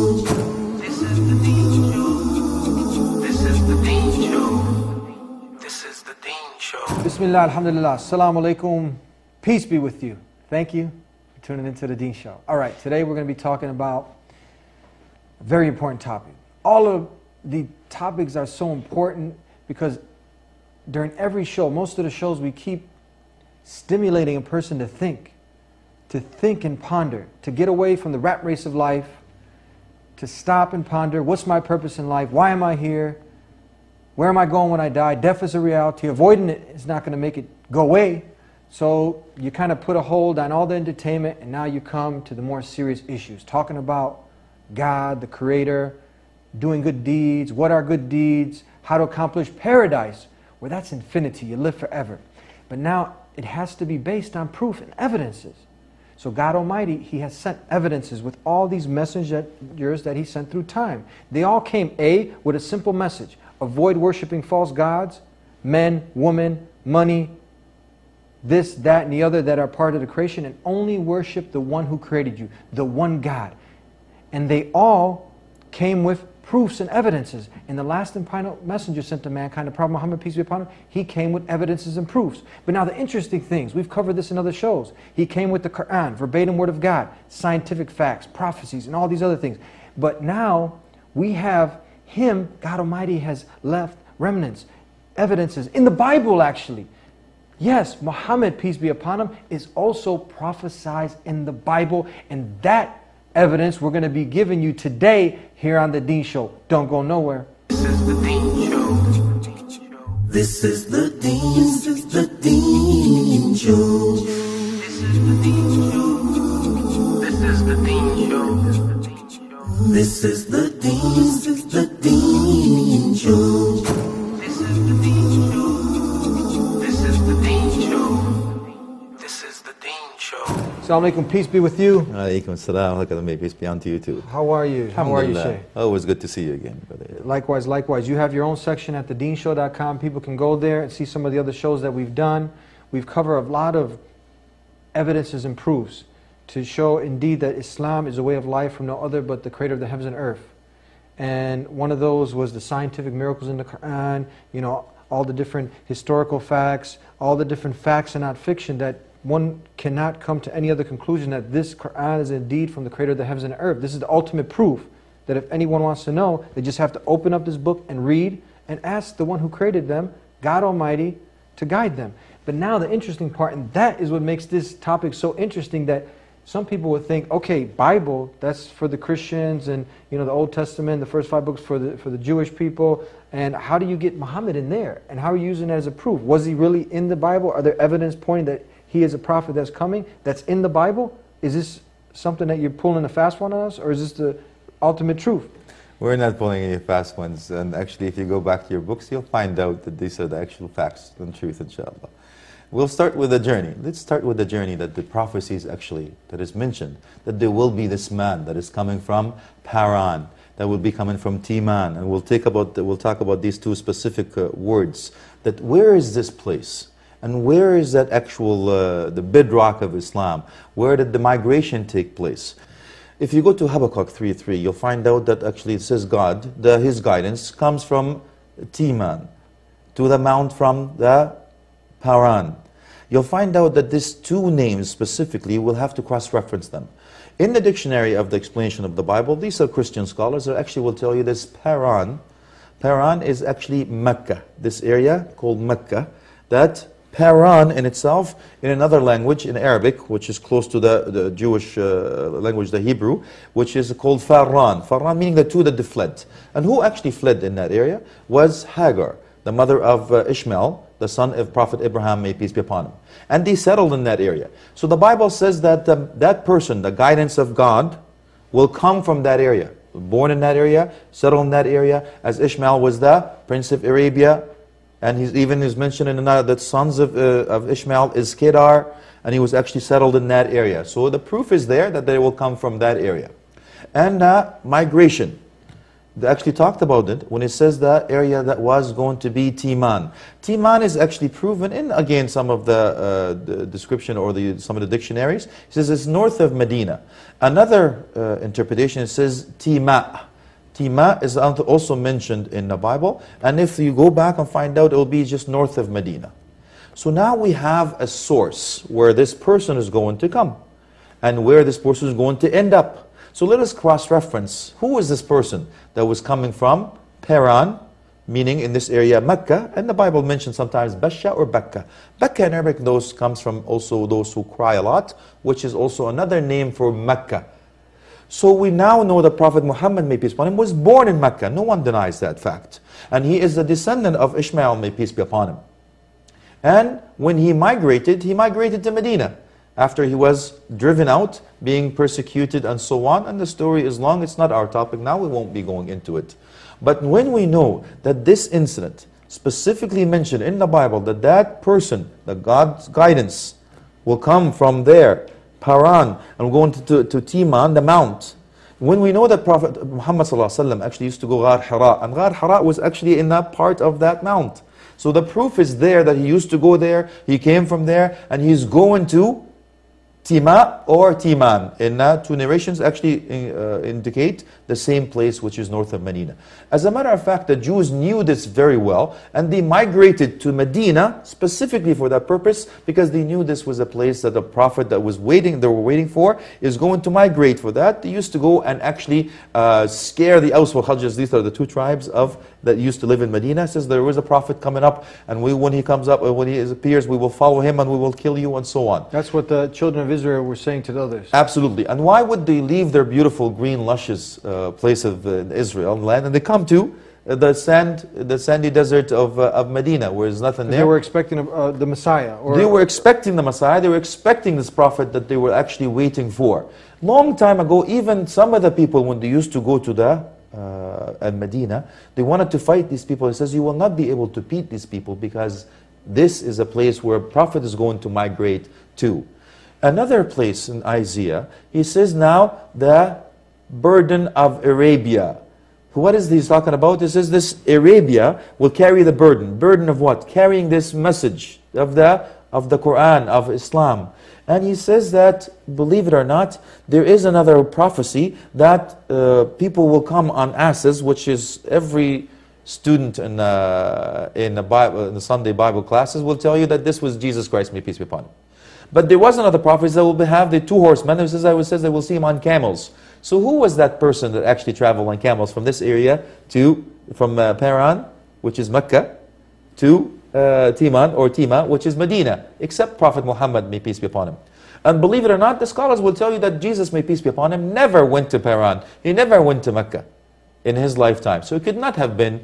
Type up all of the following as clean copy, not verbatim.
Show. This is the Dean Show. This is the Dean Show. This is the Dean Show. Bismillah, alhamdulillah, assalamu alaikum, peace be with you. Thank you for tuning into the Dean Show. Alright, today we're going to be talking about a very important topic. All of the topics are so important because during every show, most of the shows, we keep stimulating a person to think and ponder, to get away from the rat race of life, to stop and ponder, what's my purpose in life, why am I here, where am I going when I die? Death is a reality, avoiding it is not going to make it go away. So you kind of put a hold on all the entertainment, and now you come to the more serious issues, talking about God, the Creator, doing good deeds, what are good deeds, how to accomplish paradise, where that's infinity, you live forever. But now it has to be based on proof and evidences. So God Almighty, He has sent evidences with all these messengers that He sent through time. They all came, A, with a simple message. Avoid worshiping false gods, men, women, money, this, that, and the other that are part of the creation, and only worship the one who created you, the one God. And they all came with proofs and evidences. And the last and final messenger sent to mankind, the Prophet Muhammad, peace be upon him, he came with evidences and proofs. But now the interesting things, we've covered this in other shows. He came with the Quran, verbatim word of God, scientific facts, prophecies, and all these other things. But now we have Him, God Almighty has left remnants, evidences, in the Bible actually. Yes, Muhammad, peace be upon him, is also prophesied in the Bible, and that evidence we're going to be giving you today here on the Dean Show. Don't go nowhere. This is the Dean Show. This is the Dean Show. This is the Dean Show. This is the Dean Show. This is the Dean Show. This is the Dean Show. This is the Dean Show. This is the Dean Show. Assalamu alaikum, peace be with you. Alaikum salam, may peace be unto you too. How are you? How are you, Shay? Always good to see you again, brother. Likewise, likewise. You have your own section at thedeanshow.com. People can go there and see some of the other shows that we've done. We've covered a lot of evidences and proofs to show indeed that Islam is a way of life from no other but the Creator of the heavens and earth. And one of those was the scientific miracles in the Quran, you know, all the different historical facts, all the different facts and not fiction, that one cannot come to any other conclusion that this Quran is indeed from the Creator of the heavens and earth. This is the ultimate proof that if anyone wants to know, they just have to open up this book and read and ask the one who created them, God Almighty, to guide them. But now the interesting part, and that is what makes this topic so interesting, that some people would think, okay, Bible, that's for the Christians, and you know, the Old Testament, the first 5 books for the Jewish people, and how do you get Muhammad in there? And how are you using it as a proof? Was he really in the Bible? Are there evidence pointing that he is a prophet that's coming, that's in the Bible? Is this something that you're pulling a fast one on us, or is this the ultimate truth? We're not pulling any fast ones, and actually if you go back to your books, you'll find out that these are the actual facts and truth, inshallah. We'll start with the journey. Let's start with the journey that the prophecies actually, that is mentioned, that there will be this man that is coming from Paran, that will be coming from Timan, and we'll talk about these two specific words, that where is this place? And where is that actual, the bedrock of Islam? Where did the migration take place? If you go to Habakkuk 3:3, you'll find out that actually it says God, His guidance comes from Timan, to the mount from the Paran. You'll find out that these two names specifically, will have to cross-reference them. In the dictionary of the explanation of the Bible, these are Christian scholars that actually will tell you this Paran. Paran is actually Mecca, this area called Mecca, that Paran in itself, in another language, in Arabic, which is close to the Jewish language, the Hebrew, which is called Farran. Farran meaning the two that they fled. And who actually fled in that area was Hagar, the mother of Ishmael, the son of Prophet Abraham, may peace be upon him. And they settled in that area. So the Bible says that that person, the guidance of God, will come from that area. Born in that area, settled in that area, as Ishmael was the prince of Arabia. And he's even is mentioned in another that sons of Ishmael is Kedar, and he was actually settled in that area. So the proof is there that they will come from that area. And migration. they actually talked about it when it says that area that was going to be Timan. Timan is actually proven in, again, some of the description or some of the dictionaries. It says it's north of Medina. Another interpretation, it says Tima. Tima is also mentioned in the Bible, and if you go back and find out, it will be just north of Medina. So now we have a source where this person is going to come and where this person is going to end up. So let us cross-reference. Who is this person that was coming from Paran, meaning in this area Mecca, and the Bible mentions sometimes Basha or Bakka. Bakka in Arabic comes from also those who cry a lot, which is also another name for Mecca. So we now know that Prophet Muhammad, may peace be upon him, was born in Mecca. No one denies that fact. And he is a descendant of Ishmael, may peace be upon him. And when he migrated to Medina after he was driven out, being persecuted and so on. And the story is long. It's not our topic now. We won't be going into it. But when we know that this incident specifically mentioned in the Bible, that that person, that God's guidance will come from there, Paran, and going to Timan, the mount. When we know that Prophet Muhammad ﷺ actually used to go Ghar Hira, and Ghar Hira was actually in that part of that mount. So the proof is there that he used to go there, he came from there, and he's going to Tima or Timan. In two narrations actually indicate the same place, which is north of Medina. As a matter of fact, the Jews knew this very well, and they migrated to Medina specifically for that purpose, because they knew this was a place that the Prophet that they were waiting for, is going to migrate for that. They used to go and actually scare the Aus wal Khazraj. These are the two tribes that used to live in Medina. It says there is a Prophet coming up, and when he comes up, when he appears, we will follow him and we will kill you, and so on. That's what the children of Israel were saying to the others. Absolutely. And why would they leave their beautiful green luscious place of Israel land, and they come to the sandy desert of Medina, where there's nothing there? They were expecting the Messiah. They were expecting the Messiah. They were expecting this prophet that they were actually waiting for. Long time ago, even some of the people, when they used to go to the Medina, they wanted to fight these people. He says, you will not be able to beat these people, because this is a place where a prophet is going to migrate to. Another place in Isaiah, he says now the burden of Arabia. What is he talking about? He says this Arabia will carry the burden. Burden of what? Carrying this message of the Quran, of Islam. And he says that, believe it or not, there is another prophecy that people will come on asses, which is every student in the Bible, in the Sunday Bible classes will tell you that this was Jesus Christ, may peace be upon him. But there was another prophet that will have the two horsemen. It says they will see him on camels. So who was that person that actually traveled on camels from this area from Paran, which is Mecca, to Timan or Tima, which is Medina, except Prophet Muhammad, may peace be upon him. And believe it or not, the scholars will tell you that Jesus, may peace be upon him, never went to Paran. He never went to Mecca in his lifetime. So it could not have been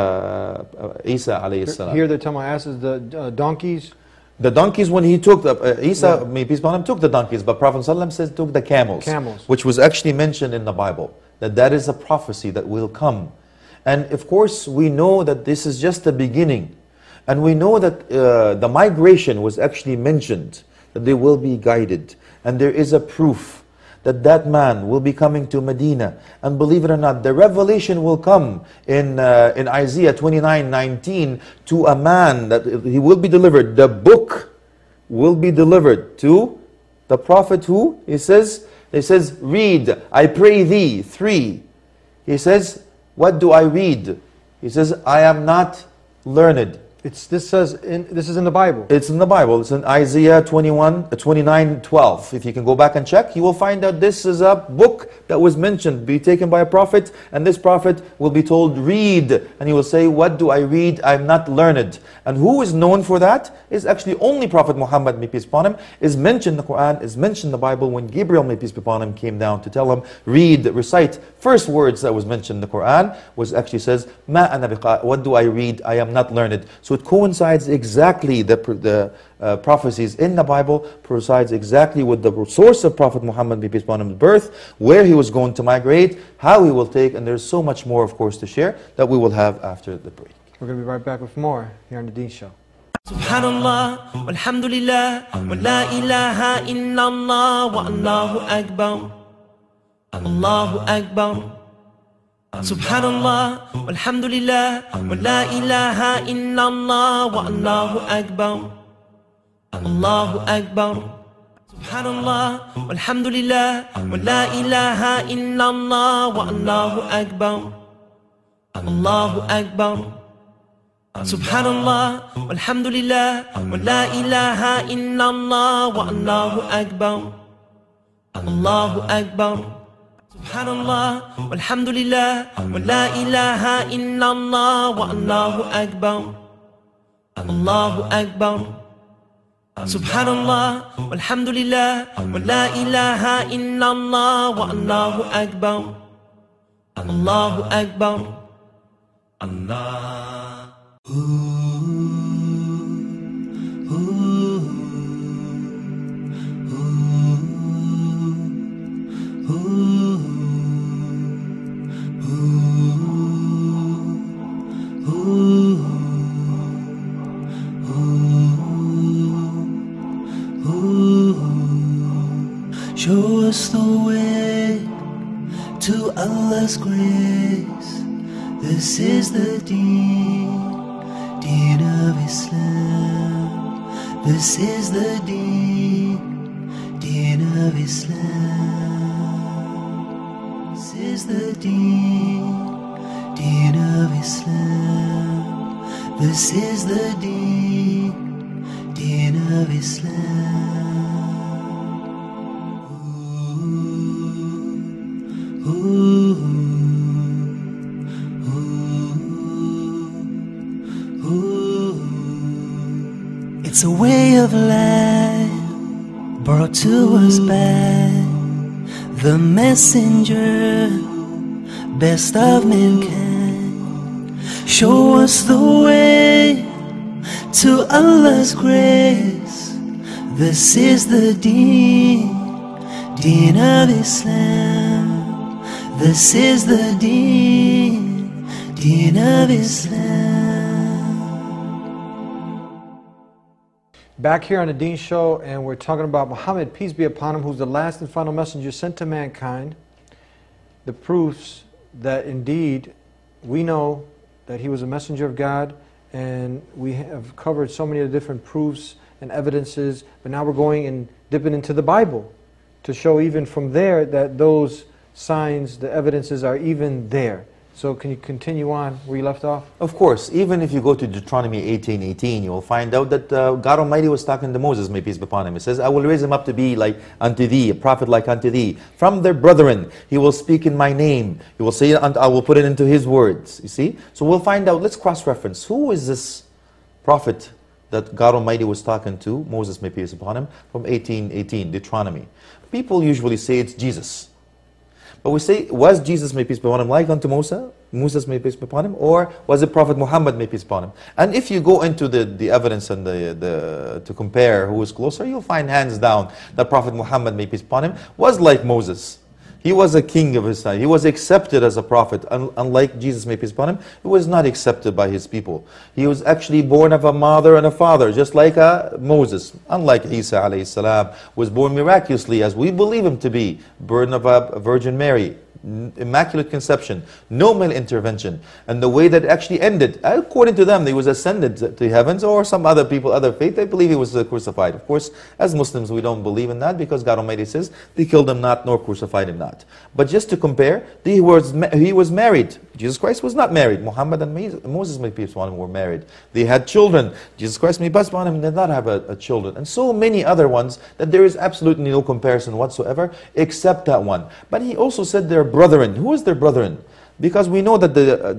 Isa alayhi salam. Here they're telling my asses, the donkeys. The donkeys, when he took Isa, may peace be upon him, took the donkeys, but Prophet ﷺ says took the camels, which was actually mentioned in the Bible, that is a prophecy that will come. And of course, we know that this is just the beginning. And we know that the migration was actually mentioned, that they will be guided. And there is a proof that that man will be coming to Medina. And believe it or not, the revelation will come in Isaiah 29:19 to a man that he will be delivered. The book will be delivered to the prophet who? He says, read, I pray thee. 3. He says, what do I read? He says, I am not learned. This is in the Bible. It's in the Bible. It's in Isaiah 29:12. If you can go back and check, you will find out this is a book that was mentioned, be taken by a prophet, and this prophet will be told, read. And he will say, what do I read? I'm not learned. And who is known for that? Is actually only Prophet Muhammad, may peace be upon him, is mentioned in the Quran, is mentioned in the Bible when Gabriel, may peace be upon him, came down to tell him, read, recite. First words that was mentioned in the Quran was actually says, Ma ana biqa, what do I read? I am not learned. So it coincides exactly, the prophecies in the Bible coincides exactly with the source of Prophet Muhammad, may peace be upon him's birth, where he was going to migrate, how he will take, and there's so much more, of course, to share that we will have after the break. We're going to be right back with more here on the Deen Show. Subhanallah, walhamdulillah, wa la ilaha illallah, wa Allahu Akbar, Allahu Akbar. Subhanallah, walhamdulillah, wa la ilaha illallah, wa Allahu Akbar. Allahu Akbar. Subhanallah, walhamdulillah, wa la ilaha illallah, wa Allahu Akbar. Allahu Akbar. Subhanallah, walhamdulillah, wa la ilaha illallah, wa Allahu Akbar. Allahu Akbar. Subhanallah, walhamdulillah, wa la ilaha illallah, wa Allahu Akbar. Allahu Akbar. Subhanallah, walhamdulillah, wa la ilaha illallah, wa Allahu Akbar. Allahu Akbar. Allah. Show us the way to Allah's grace. This is the deen of Islam. This is the deen of Islam. This is the deen of Islam. This is the deen of Islam. It's a way of life brought to us by the messenger, best of mankind. Show us the way to Allah's grace. This is the deen of Islam. This is the deen of Islam. Back here on the Deen Show, and we're talking about Muhammad, peace be upon him, who's the last and final messenger sent to mankind. The proofs that indeed we know that he was a messenger of God, and we have covered so many of the different proofs and evidences, but now we're going and dipping into the Bible to show even from there that those signs, the evidences are even there. So can you continue on where you left off? Of course, even if you go to Deuteronomy 18:18, you will find out that God Almighty was talking to Moses, may peace be upon him. He says, I will raise him up to be like unto thee, a prophet like unto thee. From their brethren, he will speak in my name. He will say, and I will put it into his words. You see? So we'll find out, let's cross-reference. Who is this prophet that God Almighty was talking to, Moses, may peace upon him, from 18:18, Deuteronomy? People usually say it's Jesus. But we say, was Jesus, may peace be upon him, like unto Moses, may peace be upon him, or was it Prophet Muhammad, may peace be upon him? And if you go into the evidence and to compare who is closer, you'll find hands down that Prophet Muhammad, may peace be upon him, was like Moses. He was a king of his time. He was accepted as a prophet, unlike Jesus, may peace be upon him, who was not accepted by his people. He was actually born of a mother and a father, just like Moses. Unlike Isa alayhi salam, was born miraculously, as we believe him to be, born of a Virgin Mary. Immaculate conception, no male intervention. And the way that actually ended, according to them, he was ascended to heavens, or some other people, other faith, they believe he was crucified. Of course, as Muslims, we don't believe in that, because God Almighty says, they killed him not, nor crucified him not. But just to compare, he was married. Jesus Christ was not married. Muhammad and Moses, may peace upon him, were married. They had children. Jesus Christ, may peace upon him, did not have a children. And so many other ones that there is absolutely no comparison whatsoever, except that one. But he also said their brethren. Who is their brethren? Because we know that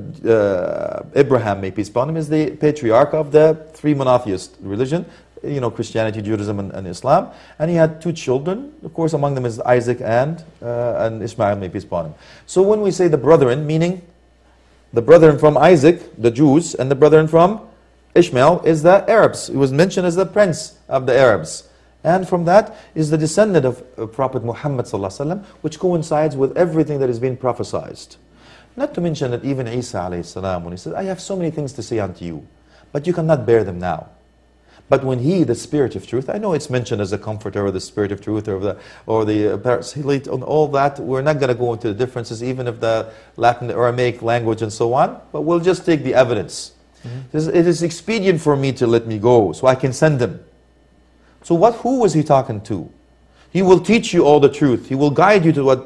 Abraham, may peace upon him, is the patriarch of the three monotheist religion, you know, Christianity, Judaism, and Islam. And he had two children. Of course, among them is Isaac and Ishmael, may peace upon him. So when we say the brethren, meaning the brethren from Isaac, the Jews, and the brethren from Ishmael is the Arabs. He was mentioned as the prince of the Arabs. And from that is the descendant of Prophet Muhammad ﷺ, which coincides with everything that has been prophesied. Not to mention that even Isa alayhi salam, when he said, I have so many things to say unto you, but you cannot bear them now. But when He, the Spirit of Truth, I know it's mentioned as a comforter or the Spirit of Truth or the paraclete, and all that. We're not going to go into the differences, even of the Latin Aramaic language and so on, but we'll just take the evidence. It is expedient for me to let me go, so I can send him. So who was He talking to? He will teach you all the truth. He will guide you to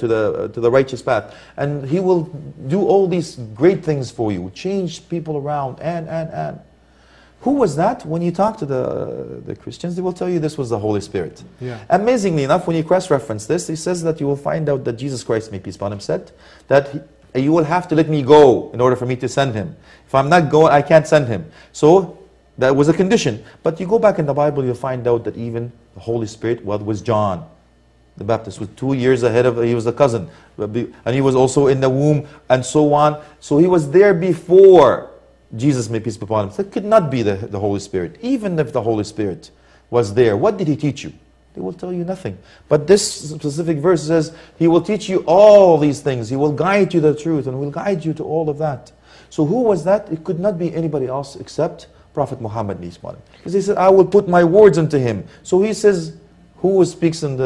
the righteous path. And He will do all these great things for you, change people around, and. Who was that? When you talk to the Christians, they will tell you this was the Holy Spirit. Yeah. Amazingly enough, when you cross-reference this, he says that you will find out that Jesus Christ, may peace upon Him, said that you will have to let me go in order for me to send Him. If I'm not going, I can't send Him. So that was a condition. But you go back in the Bible, you'll find out that even the Holy Spirit, was John the Baptist, was 2 years ahead of, he was a cousin. And he was also in the womb and so on. So he was there before Jesus, may peace be upon Him. So it could not be the Holy Spirit. Even if the Holy Spirit was there, what did He teach you? They will tell you nothing. But this specific verse says, He will teach you all these things. He will guide you to the truth and will guide you to all of that. So who was that? It could not be anybody else except Prophet Muhammad, peace be upon him. Because He said, I will put my words into him. So He says, who speaks in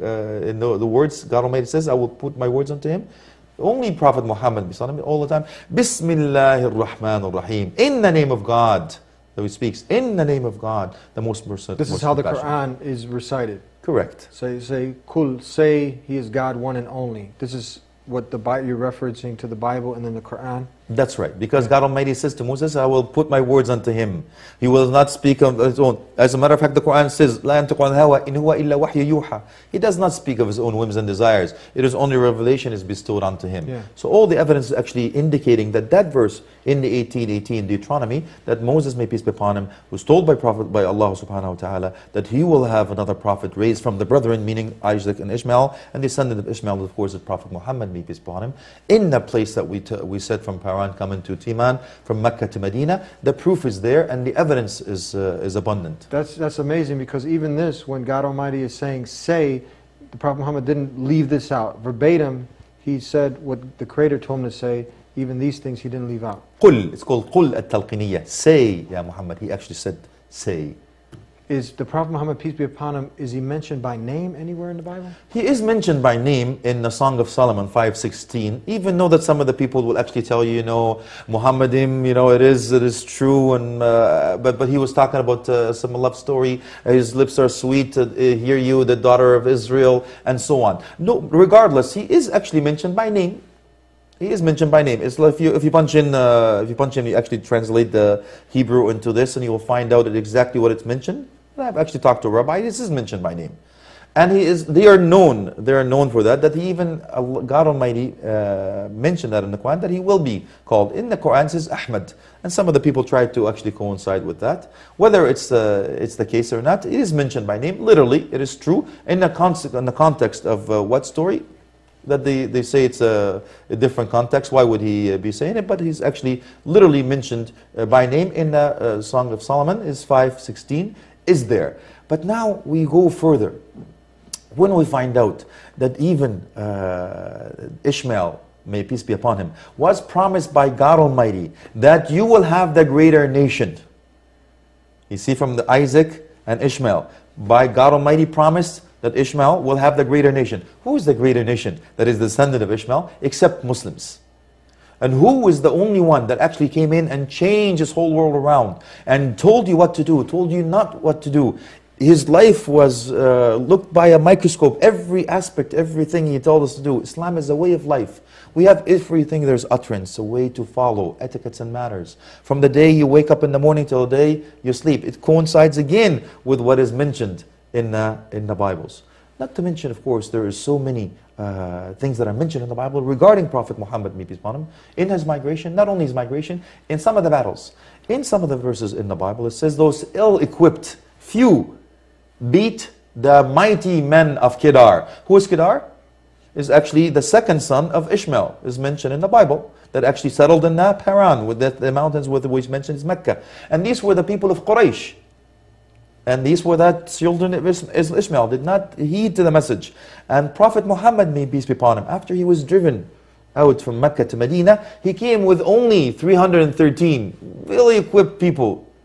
the words? God Almighty says, I will put my words unto him. Only Prophet Muhammad, all the time. Bismillahir Rahmanir Rahim. In the name of God. That He speaks. In the name of God. The most merciful. This is how the Quran is recited. Correct. Say, Kul, say He is God, one and only. This is what you're referencing to the Bible and then the Quran. That's right. Because God Almighty says to Moses, I will put my words unto him. He will not speak of his own. As a matter of fact, the Quran says, لا ينطق عن الهوى إن هو إلا وحي يوحى. He does not speak of his own whims and desires. It is only revelation is bestowed unto him. Yeah. So all the evidence is actually indicating that verse in the 18:18 Deuteronomy, that Moses, may peace be upon him, was told by Allah subhanahu wa ta'ala that he will have another prophet raised from the brethren, meaning Isaac and Ishmael, and descendant of Ishmael, of course, is Prophet Muhammad, may peace be upon him, in the place that we said from Paran coming to Timan, from Mecca to Medina. The proof is there and the evidence is abundant. That's amazing, because even this, when God Almighty is saying, say, the Prophet Muhammad didn't leave this out. Verbatim, he said what the Creator told him to say. Even these things he didn't leave out. قل, it's called قل التلقينية. Say, Ya Muhammad. He actually said, say. Is the Prophet Muhammad, peace be upon him, is he mentioned by name anywhere in the Bible? He is mentioned by name in the Song of Solomon 5:16. Even though that some of the people will actually tell you, Muhammadim, it is true, and but he was talking about some love story. His lips are sweet to hear you, the daughter of Israel, and so on. No, regardless, he is actually mentioned by name. He is mentioned by name. It's like if you punch in, you actually translate the Hebrew into this, and you will find out exactly what it's mentioned. I've actually talked to a rabbi. This is mentioned by name, and they are known for that. That he even God Almighty mentioned that in the Quran, that he will be called. In the Quran it says Ahmad, and some of the people try to actually coincide with that. Whether it's the case or not, it is mentioned by name. Literally, it is true in the context of what story. That they say it's a different context. Why would he be saying it? But he's actually literally mentioned by name in the Song of Solomon, is 5:16, is there. But now we go further. When we find out that even Ishmael, may peace be upon him, was promised by God Almighty that you will have the greater nation. You see, from the Isaac and Ishmael, by God Almighty promised that Ishmael will have the greater nation. Who is the greater nation that is the descendant of Ishmael? Except Muslims. And who is the only one that actually came in and changed his whole world around and told you what to do, told you not what to do? His life was looked by a microscope. Every aspect, everything he told us to do. Islam is a way of life. We have everything. There's utterance, a way to follow, etiquettes and manners. From the day you wake up in the morning till the day you sleep. It coincides again with what is mentioned in the Bibles. Not to mention, of course, there is so many things that are mentioned in the Bible regarding Prophet Muhammad, may peace be upon him, in his migration, not only his migration, in some of the battles. In some of the verses in the Bible, it says those ill-equipped few beat the mighty men of Kedar. Who is Kedar? Is actually the second son of Ishmael, is mentioned in the Bible, that actually settled in Paran, with the mountains with which mentioned is Mecca. And these were the people of Quraysh. And these were the children of Ishmael, did not heed to the message. And Prophet Muhammad, may peace be upon him, after he was driven out from Mecca to Medina, he came with only 313 really equipped people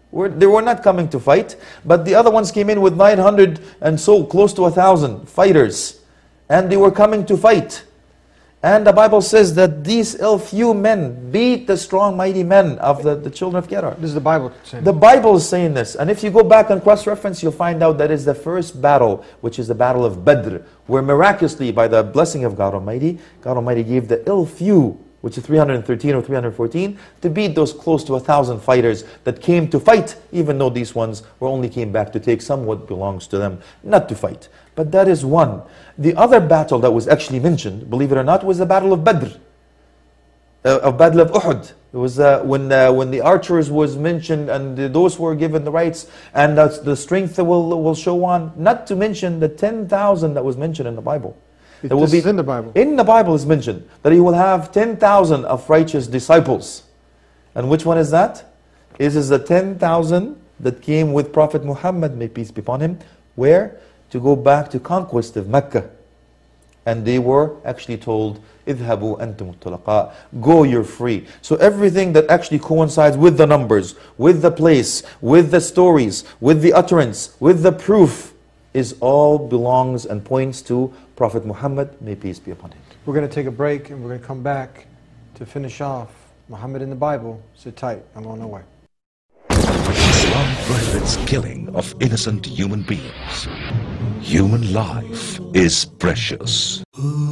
They were not coming to fight, but the other ones came in with 900 and so close to 1,000 fighters, and they were coming to fight. And the Bible says that these few men beat the strong, mighty men of the children of Gerar. This is the Bible saying. The Bible is saying this. And if you go back and cross-reference, you'll find out that is the first battle, which is the battle of Badr, where miraculously, by the blessing of God Almighty gave the few, which is 313 or 314, to beat those close to 1,000 fighters that came to fight, even though these ones only came back to take somewhat belongs to them, not to fight. But that is one. The other battle that was actually mentioned, believe it or not, was the Battle of Badr, Battle of Uhud. It was when the archers was mentioned and those who were given the rights and the strength that will show on. Not to mention the 10,000 that was mentioned in the Bible. This is in the Bible. In the Bible is mentioned that he will have 10,000 of righteous disciples. And which one is that? This is the 10,000 that came with Prophet Muhammad, may peace be upon him. Where? To go back to conquest of Mecca. And they were actually told, اذهبوا أنتم الطلقاء, go, you're free. So everything that actually coincides with the numbers, with the place, with the stories, with the utterance, with the proof, is all belongs and points to Prophet Muhammad, may peace be upon him. We're going to take a break and we're going to come back to finish off Muhammad in the Bible. Sit tight, I'm on the way. Islam prohibits killing of innocent human beings. Human life is precious.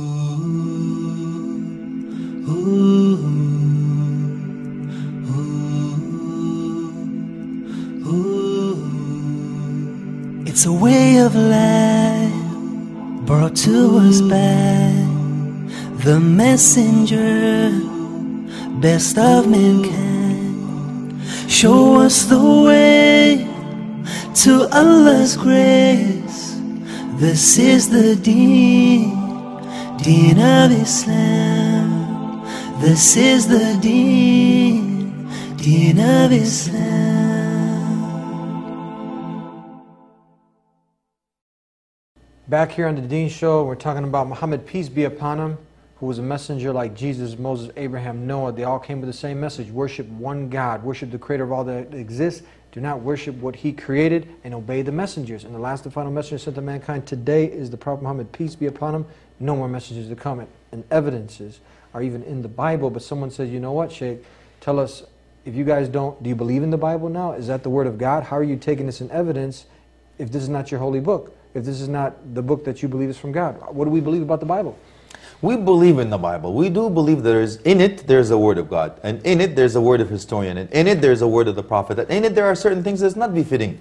It's a way of life brought to us by the messenger, best of mankind. Show us the way to Allah's grace. This is the deen of Islam. This is the deen of Islam. Back here on the Deen Show, we're talking about Muhammad, peace be upon him, who was a messenger like Jesus, Moses, Abraham, Noah. They all came with the same message: worship one God, worship the creator of all that exists. Do not worship what he created, and obey the messengers. And the last and final messenger sent to mankind today is the Prophet Muhammad, peace be upon him. No more messengers to come. And evidences are even in the Bible. But someone says, you know what, Sheikh, tell us, if you guys do you believe in the Bible now? Is that the word of God? How are you taking this in evidence if this is not your holy book? If this is not the book that you believe is from God? What do we believe about the Bible? We believe in the Bible. We do believe in it there's a word of God, and in it there's a word of historian, and in it there's a word of the prophet, and in it there are certain things that's not befitting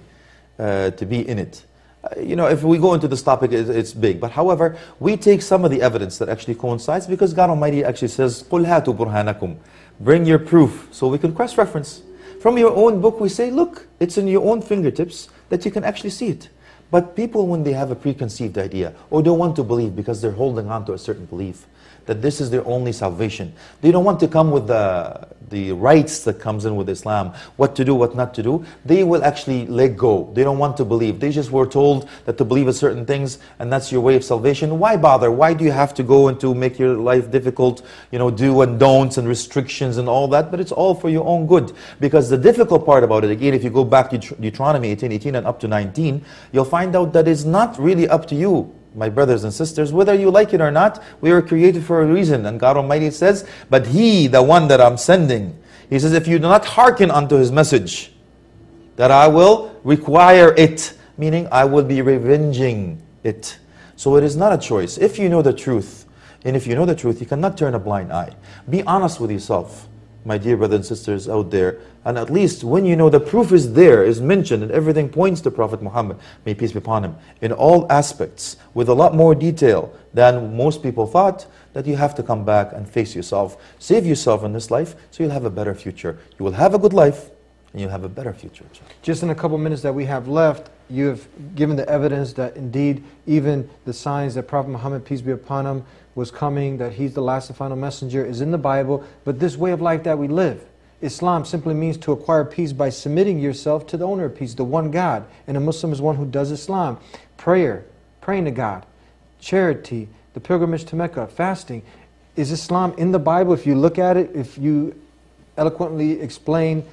to be in it. You know, if we go into this topic, it's big. But however, we take some of the evidence that actually coincides, because God Almighty actually says, قُلْ هَاتُوا بُرْهَانَكُمْ, bring your proof, so we can cross-reference. From your own book we say, look, it's in your own fingertips that you can actually see it. But people, when they have a preconceived idea, or don't want to believe because they're holding on to a certain belief, that this is their only salvation, they don't want to come with the rights that comes in with Islam, what to do, what not to do, they will actually let go. They don't want to believe. They just were told that to believe in certain things, and that's your way of salvation. Why bother? Why do you have to go and to make your life difficult, you know, do and don'ts and restrictions and all that? But it's all for your own good. Because the difficult part about it, again, if you go back to Deuteronomy 18:18 and up to 19, you'll find out that it's not really up to you, my brothers and sisters, whether you like it or not. We were created for a reason. And God Almighty says, but He, the one that I'm sending, He says, if you do not hearken unto His message, that I will require it, meaning I will be revenging it. So it is not a choice. If you know the truth, and if you know the truth, you cannot turn a blind eye. Be honest with yourself, my dear brothers and sisters out there. And at least when you know the proof is there, is mentioned, and everything points to Prophet Muhammad, may peace be upon him, in all aspects, with a lot more detail than most people thought, that you have to come back and face yourself. Save yourself in this life, so you'll have a better future. You will have a good life, and you'll have a better future. Just in a couple minutes that we have left, you have given the evidence that indeed even the signs that Prophet Muhammad, peace be upon him, was coming, that he's the last and final messenger, is in the Bible. But this way of life that we live, Islam simply means to acquire peace by submitting yourself to the owner of peace, the one God. And a Muslim is one who does Islam. Prayer, praying to God, charity, the pilgrimage to Mecca, fasting. Is Islam in the Bible? If you look at it, if you eloquently explain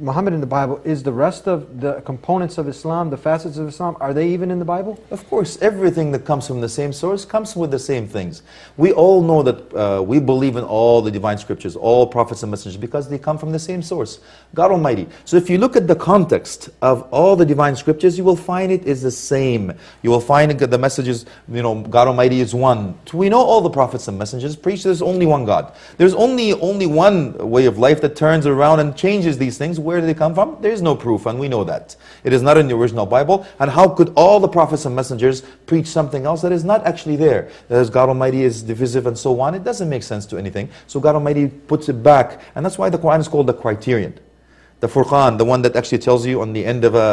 Muhammad in the Bible, is the rest of the components of Islam, the facets of Islam, are they even in the Bible? Of course, everything that comes from the same source comes with the same things. We all know that we believe in all the divine scriptures, all prophets and messengers, because they come from the same source, God Almighty. So if you look at the context of all the divine scriptures, you will find it is the same. You will find the messages, God Almighty is one. We know all the prophets and messengers preach there's only one God. There's only one way of life that turns around and changes these things. Where do they come from? There is no proof, and we know that. It is not in the original Bible. And how could all the prophets and messengers preach something else that is not actually there? That is, God Almighty is divisive and so on. It doesn't make sense to anything. So God Almighty puts it back. And that's why the Quran is called the criterion. The Furqan, the one that actually tells you on the end of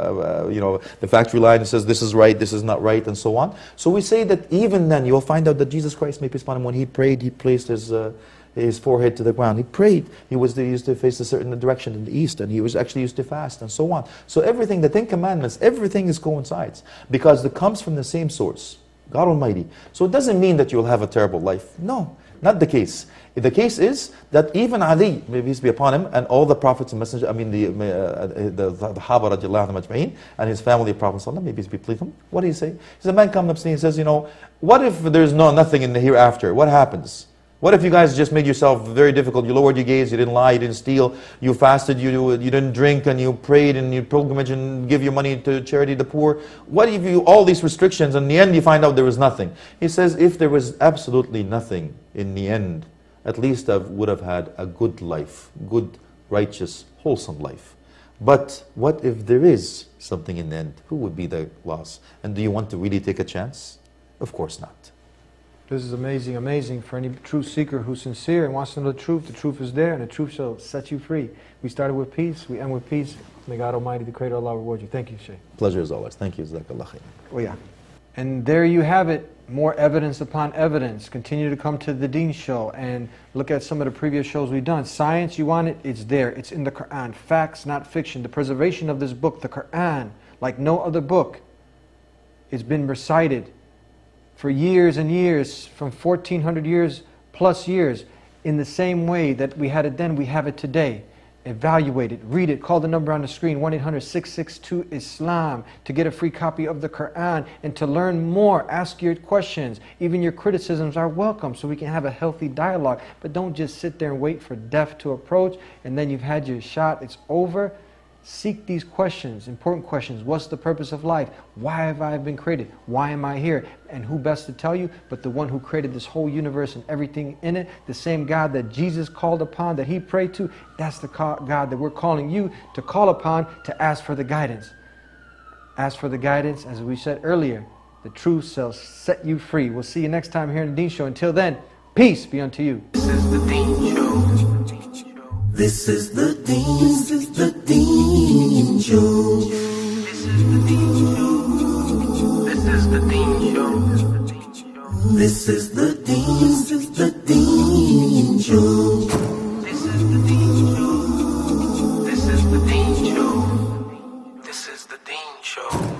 the factory line, it says this is right, this is not right, and so on. So we say that even then, you'll find out that Jesus Christ, may peace upon him, when he prayed, he placed his forehead to the ground. He prayed. He used to face a certain direction in the east, and he was actually used to fast, and so on. So everything, the 10 Commandments, everything is coincides because it comes from the same source, God Almighty. So it doesn't mean that you'll have a terrible life. No, not the case. The case is that even Ali, may peace be upon him, and all the prophets and messengers, the Sahaba radiallahu anhum ajma'in, and his family of Prophet sallallahu, may peace be pleased him. What do you say? A man comes up to me and says, what if there's nothing in the hereafter? What happens? What if you guys just made yourself very difficult? You lowered your gaze, you didn't lie, you didn't steal, you fasted, you didn't drink, and you prayed, and you pilgrimage and give your money to charity, the poor. What if you, all these restrictions, and in the end you find out there was nothing? He says, if there was absolutely nothing in the end, at least I would have had a good life, good, righteous, wholesome life. But what if there is something in the end? Who would be the loss? And do you want to really take a chance? Of course not. This is amazing, amazing for any truth seeker who's sincere and wants to know the truth. The truth is there, and the truth shall set you free. We started with peace, we end with peace. May God Almighty, the Creator Allah, reward you. Thank you, Shaykh. Pleasure as always. Thank you. Jazakallah khair. Oh yeah. And there you have it. More evidence upon evidence. Continue to come to the Deen Show and look at some of the previous shows we've done. Science, you want it? It's there. It's in the Quran. Facts, not fiction. The preservation of this book, the Quran, like no other book, it's been recited for years and years, from 1400 years plus years, in the same way that we had it then, we have it today. Evaluate it, read it, call the number on the screen, 1-800-662-ISLAM, to get a free copy of the Quran, and to learn more, ask your questions. Even your criticisms are welcome, so we can have a healthy dialogue. But don't just sit there and wait for death to approach, and then you've had your shot, it's over. Seek these questions, important questions. What's the purpose of life? Why have I been created? Why am I here? And who best to tell you but the one who created this whole universe and everything in it? The same God that Jesus called upon, that he prayed to, that's the God that we're calling you to call upon, to ask for the guidance. Ask for the guidance, as we said earlier. The truth shall set you free. We'll see you next time here in the Deen Show. Until then, peace be unto you. This is the Deen Show. This is the Deen Show. This is the Deen Show. This is the Deen Show. This is the Deen Show. This is the Deen Show. This is the Deen Show. This is the Deen Show.